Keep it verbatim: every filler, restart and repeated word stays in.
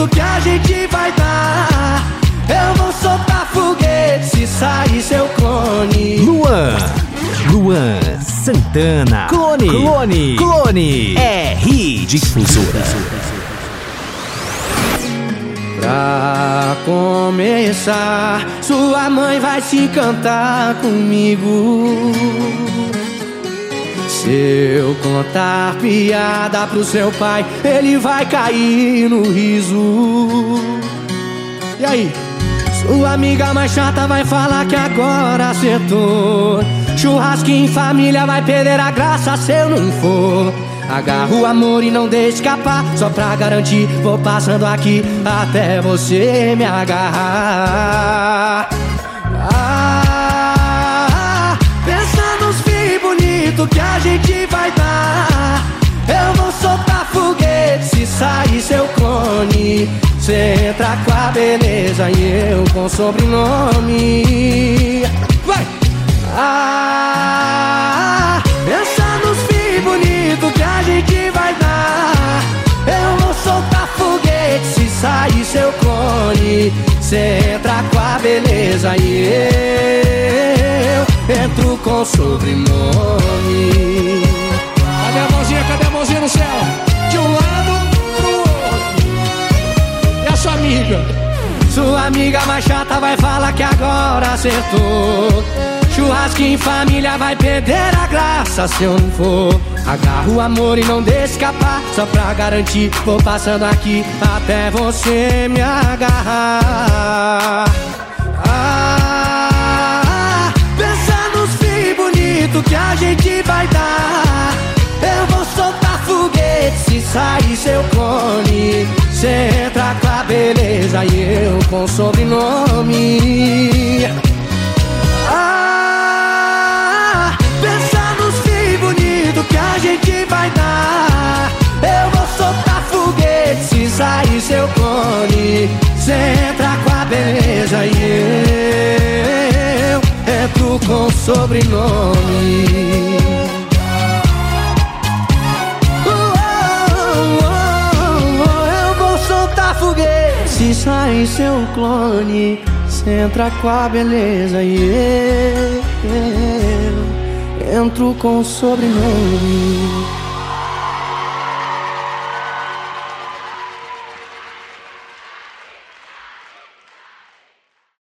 bonito que a gente vai dar. Eu vou soltar foguete se sair seu clone. Luan, Luan Santana, Clone, Clone, Clone, R Difusora. Pra começar, sua mãe vai se encantar comigo. Se eu contar piada pro seu pai, ele vai cair no riso. E aí? Sua amiga mais chata vai falar que agora acertou. Churrasquinho em família vai perder a graça se eu não for. Agarra o amor e não deixe escapar. Só pra garantir, vou passando aqui até você me agarrar. Ah, pensa nos filhos bonitos que a gente vai dar. Eu vou soltar foguete se sair seu clone. Cê entra com a beleza e eu com sobrenome. Vai! Ah, pensa nos filhos bonitos que a gente vai dar. Eu vou soltar foguete se sair seu clone. Cê entra com a beleza e eu entro com sobrenome. Cadê a mãozinha, cadê a mãozinha no céu? De um lado pro outro. E a sua amiga? Sua amiga mais chata vai falar que agora acertou. Churrasquinho em família vai perder a graça se eu não for. Agarra o amor e não deixe escapar. Só pra garantir, vou passando aqui até você me agarrar. Ah, pensa nos filhos bonitos que a gente vai dar. Eu vou soltar foguete se sair seu clone. Cê entra com a beleza e eu com sobrenome. Ah, pensa nos filhos bonitos que a gente vai dar. Eu vou soltar foguete se sair seu clone. Cê entra com a beleza e eu entro com sobrenome. Se sair seu clone, cê entra com a beleza e eu, eu entro com sobrenome.